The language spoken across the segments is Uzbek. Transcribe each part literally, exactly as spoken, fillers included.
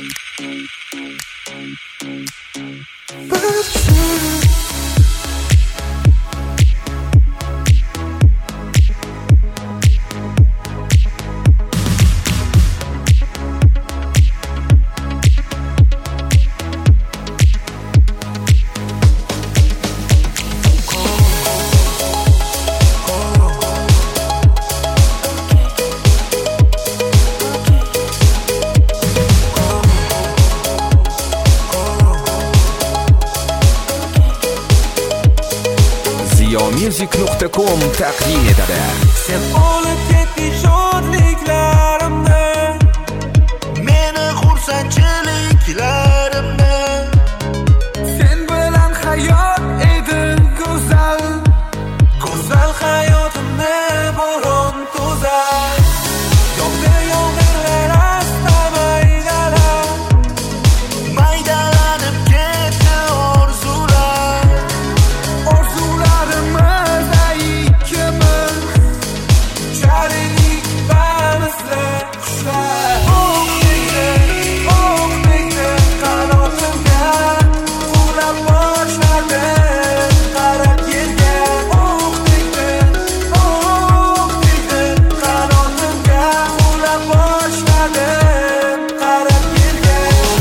music nuqta com taqdim etadi. Sen olib ketding shodliklarimni, meni xursandchiliklarimni. Sen bilan hayot edi go'zal, go'zal hayotimni bo'ron to'zar. Yog'di yomg'irlar asta maydalab, maydalanib ketdi orzular. Orzularimiz ikkimiz, jarlik bamisli qushlar. O'qdingni, o'qdingni qanotimga, qulab boshladim qarab yerga. O'qdingni, o'qdingni qanotimga, qulab boshladim qarab yerga.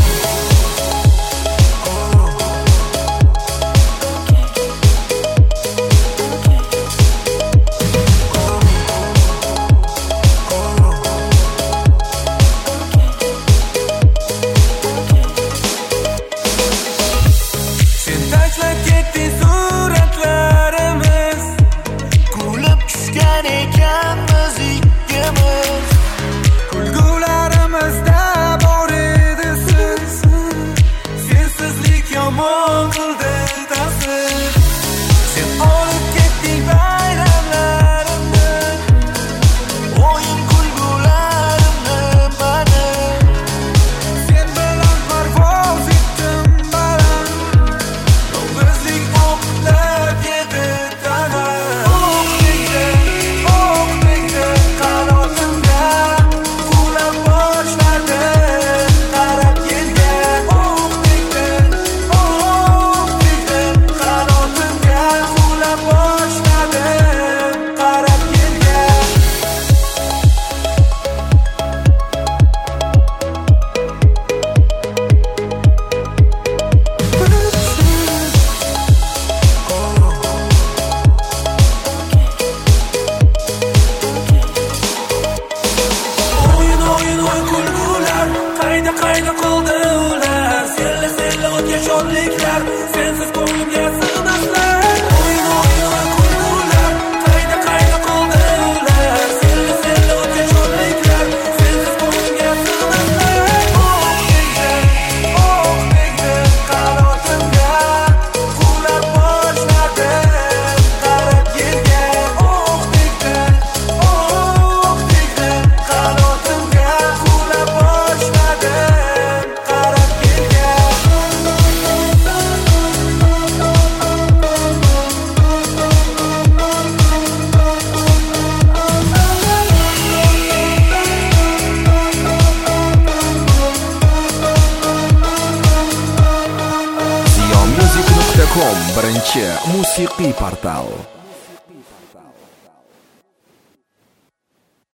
Sen tashlab ketding suratlarimiz, kulib tushgan ekanmiz ikkimiz. Kulgularimizda bor edi siz, sensizlik yomon qildi ta'sir. Sen olib ketding bayramlarimni, o'yin kulgularimni mani. Sen bilan parvoz etdim baland, yolg'izlik o'qlab yedi tana. O'qdingni, o'qdingni qanotimga, qulab boshladim qarab yerga. O'qdingni, o'qdingni qanotimga, qulab boshladim qarab yerga. O'yin o'yin o'yin kulgular, qayda qayda qoldi ular. Senli senli o'tgan shodliklar, sensiz ko'nglimga sig'maslar. O'yin o'yin o'yin kulgular, qayda qayda qoldi ular. Senli senli o'tgan shodliklar, sensiz ko'nglimga sig'maslar. O'qdingni, o'qdingni qanotimga, qulab boshladim qarab yerga. O'qdingni, o'qdingni qanotimga, qulab boshladim qarab yerga. ziyo music nuqta com birinchi musiqiy portal.